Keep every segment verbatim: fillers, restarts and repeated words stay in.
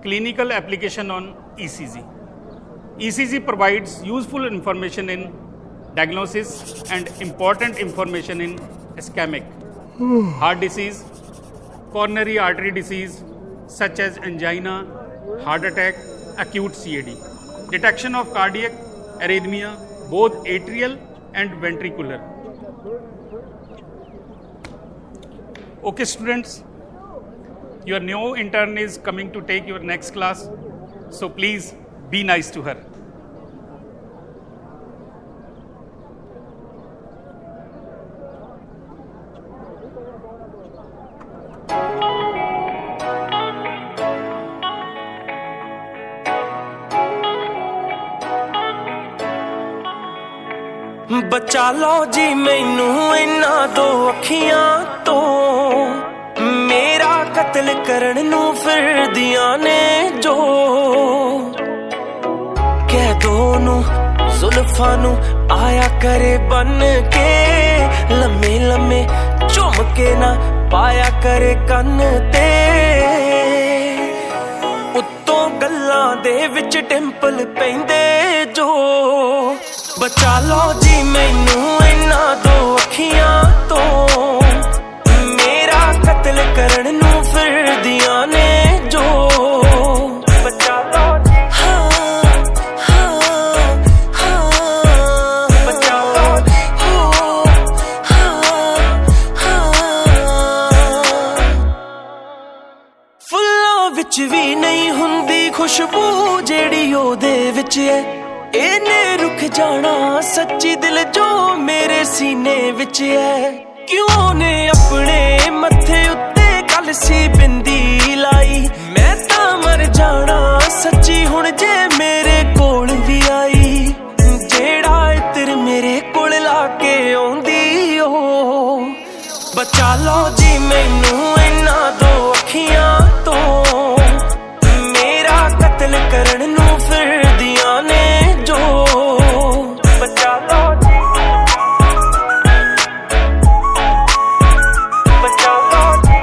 clinical application on E C G. E C G provides useful information in diagnosis and important information in ischemic, heart disease, coronary artery disease such as angina, heart attack, acute C A D, detection of cardiac arrhythmia, both atrial and ventricular. Okay students, your new intern is coming to take your next class, so please be nice to her. बचा लो जी मैनू इन्ना दो अखियां तो मेरा कत्ल करन नू फिरदियां ने जो कह दो नू जुल्फां नू आया करे बन के लम्मे लम्मे झुम के ना पाया करे कन ते उत्तों गल्लां दे विच डिंपल पैंदे जो बचा लो जी मैनू इन्ना दो अखियां तो मेरा कत्ल करन नू फिरदियां ने जो बचा लो जी हाँ हाँ हाँ बचा लो जी हो हाँ हाँ फुल्लां विच भी नहीं हुंदी खुशबू जेड़ी ओदे विच है इने रुक जाना सच्ची दिल जो मेरे सीने विच है क्यों ने अपने मत्थे उत्ते कल सी बिंदी लाई मैं तां मर जाना सच्ची हुण जे मेरे कोल भी आई जेड़ा इत्र मेरे कोल लाके आउंदी ओ बचा लो जी मैनू इन्ना दो अखियां तो मेरा कत्ल करन नू फिरदियां ने जो बचा लो जी बचा लो जी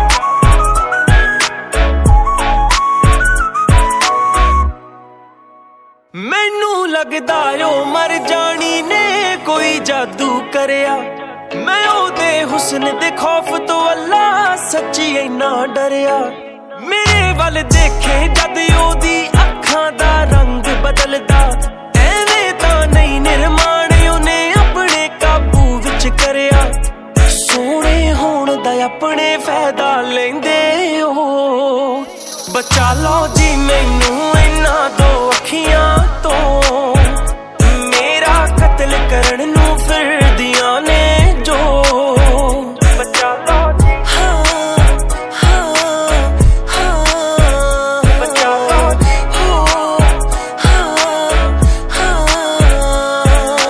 मैनू लगदा ओ मर जानी ने कोई जादू करया मैं ओदे हुस्न दे खौफ तो अल्लाह सच्ची इन्ना डरिया मेरे वल देखे जद ओदी अखां दा रंग बदलदा एवें तां नहीं निर्माण ओने अपने काबू विच करया सोहणे होण दा अपने फायदा लैंदे ओ बचा लो जी मैनू इन्ना दो अखियां तो मेरा कत्ल करन नू फिरदियां ने जो बचा लो जी हाँ हाँ हाँ बचा लो जी हो हाँ हाँ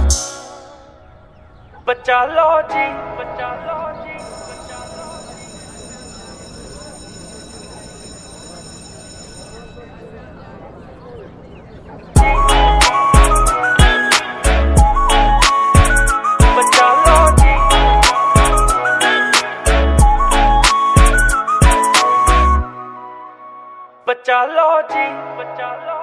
बचा लो जी बचा लो जी बचा लो बचा लो जी बचा लो